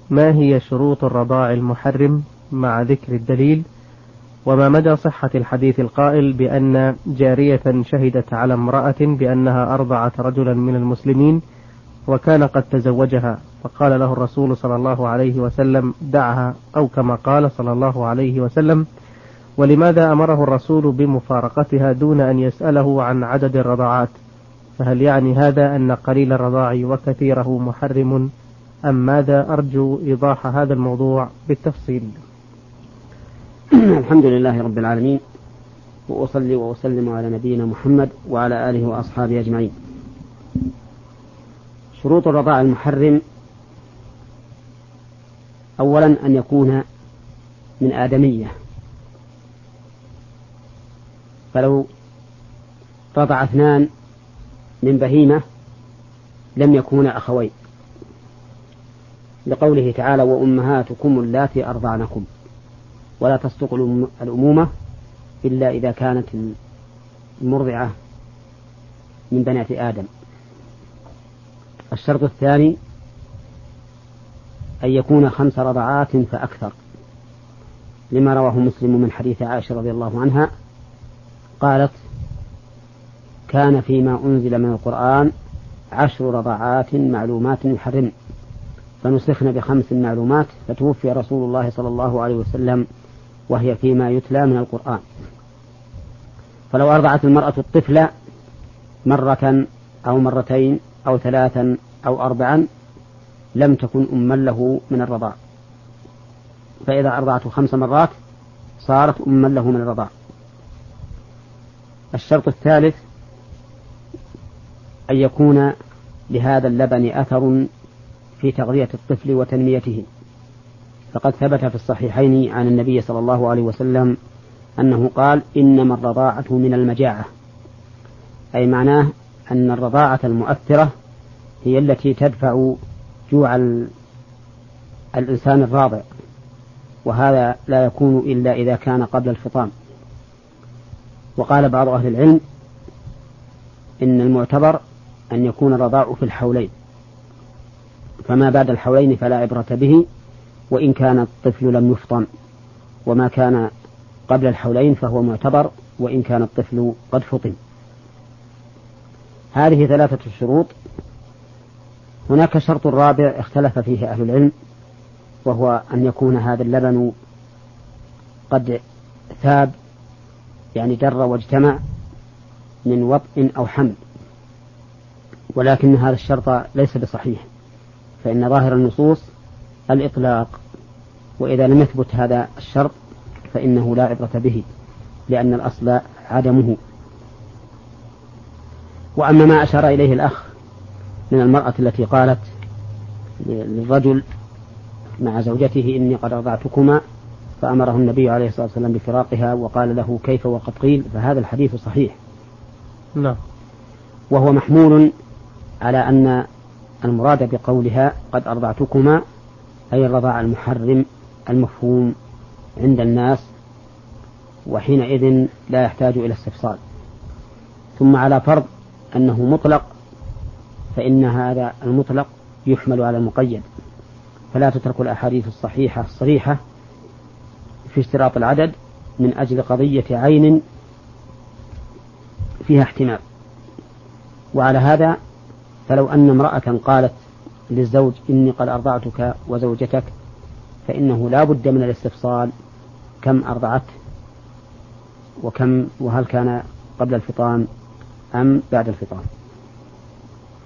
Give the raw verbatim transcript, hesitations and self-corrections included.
ما هي شروط الرضاع المحرم مع ذكر الدليل؟ وما مدى صحة الحديث القائل بأن جارية شهدت على امرأة بأنها أرضعت رجلا من المسلمين وكان قد تزوجها، فقال له الرسول صلى الله عليه وسلم دعها، أو كما قال صلى الله عليه وسلم، ولماذا أمره الرسول بمفارقتها دون أن يسأله عن عدد الرضاعات؟ فهل يعني هذا أن قليل الرضاع وكثيره محرم أم ماذا؟ أرجو إيضاح هذا الموضوع بالتفصيل. الحمد لله رب العالمين، وأصلي وأسلم على نبينا محمد وعلى آله وأصحابه أجمعين. شروط الرضاع المحرم: أولا أن يكون من آدمية، فلو رضع اثنان من بهيمة لم يكونا أخوين، لقوله تعالى وأمهاتكم اللاتي أرضعنكم، ولا تصدق الأمومة إلا إذا كانت المرضعة من بنات آدم. الشرط الثاني أن يكون خمس رضعات فأكثر، لما رواه مسلم من حديث عائشة رضي الله عنها قالت كان فيما أنزل من القرآن عشر رضعات معلومات يحرم، فنسخن بخمس معلومات، فتوفي رسول الله صلى الله عليه وسلم وهي فيما يتلى من القرآن. فلو أرضعت المرأة الطفل مرة أو مرتين أو ثلاثا أو أربعا لم تكن أما له من الرضاع، فإذا أرضعته خمس مرات صارت أما له من الرضاع. الشرط الثالث أن يكون لهذا اللبن أثر في تغذية الطفل وتنميته، فقد ثبت في الصحيحين عن النبي صلى الله عليه وسلم أنه قال إنما الرضاعة من المجاعة، أي معناه أن الرضاعة المؤثرة هي التي تدفع جوع الإنسان الراضع، وهذا لا يكون إلا إذا كان قبل الفطام. وقال بعض أهل العلم إن المعتبر أن يكون الرضاع في الحولين، فما بعد الحولين فلا عبرة به وإن كان الطفل لم يفطم، وما كان قبل الحولين فهو معتبر وإن كان الطفل قد فطم. هذه ثلاثة الشروط. هناك شرط رابع اختلف فيه أهل العلم، وهو أن يكون هذا اللبن قد ثاب، يعني در واجتمع من وطء أو حمل، ولكن هذا الشرط ليس بصحيح، فإن ظاهر النصوص الإطلاق، وإذا لم يثبت هذا الشرط فإنه لا عبرة به، لأن الأصل عدمه. وأما ما أشار إليه الأخ من المرأة التي قالت للرجل مع زوجته إني قد أرضعتكما، فأمره النبي عليه الصلاة والسلام بفراقها وقال له كيف وقد قيل، فهذا الحديث صحيح. لا. وهو محمول على أن المراد بقولها قد أرضعتكما أي الرضاع المحرم المفهوم عند الناس، وحينئذ لا يحتاج إلى استفصال. ثم على فرض أنه مطلق، فإن هذا المطلق يحمل على المقيد، فلا تترك الأحاديث الصحيحة الصريحة في اشتراط العدد من أجل قضية عين فيها احتمال. وعلى هذا فلو أن امرأة قالت للزوج إني قد أرضعتك وزوجتك، فإنه لا بد من الاستفصال كم أرضعت وكم، وهل كان قبل الفطام أم بعد الفطام.